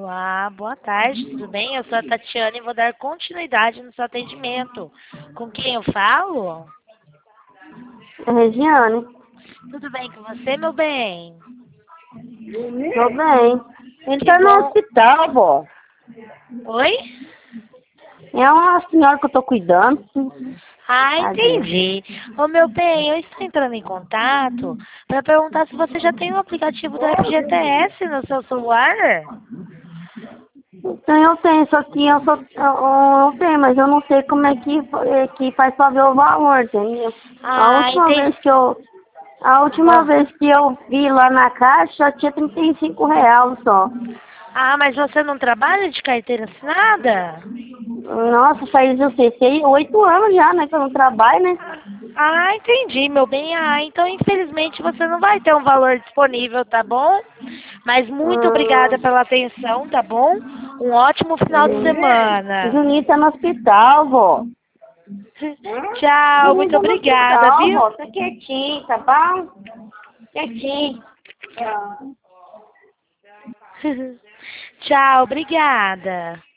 Olá, boa tarde, tudo bem? Eu sou a Tatiana e vou dar continuidade no seu atendimento. Com quem eu falo? É Regiane. Tudo bem com você, meu bem? Tô bem. Ele Que tá no bom. hospital, vó. Oi? É uma senhora que eu tô cuidando. Ah, Cadê? entendi. Ô, meu bem, eu estou entrando em contato para perguntar se você já tem o aplicativo do FGTS no seu celular. Então eu tenho, só que eu tenho, mas eu não sei como é que faz pra ver o valor, entendeu? A Ah, última entendi. vez que eu, a última Va- vez que eu vi lá na caixa, só tinha R$ 35 só. Ah, mas você não trabalha de carteira assinada? Nossa, faz, eu sei, 8 anos já, né, que eu não trabalho, né? Ah, entendi, meu bem. Ah, então infelizmente você não vai ter um valor disponível, tá bom? Mas muito obrigada Hum, pela atenção, tá bom? Um ótimo final de semana. Juninho tá no hospital, vó. Tchau, Juninho muito tá no obrigada, hospital, viu? vó. Tá quietinho, tá bom? Quietinho. Tchau, obrigada.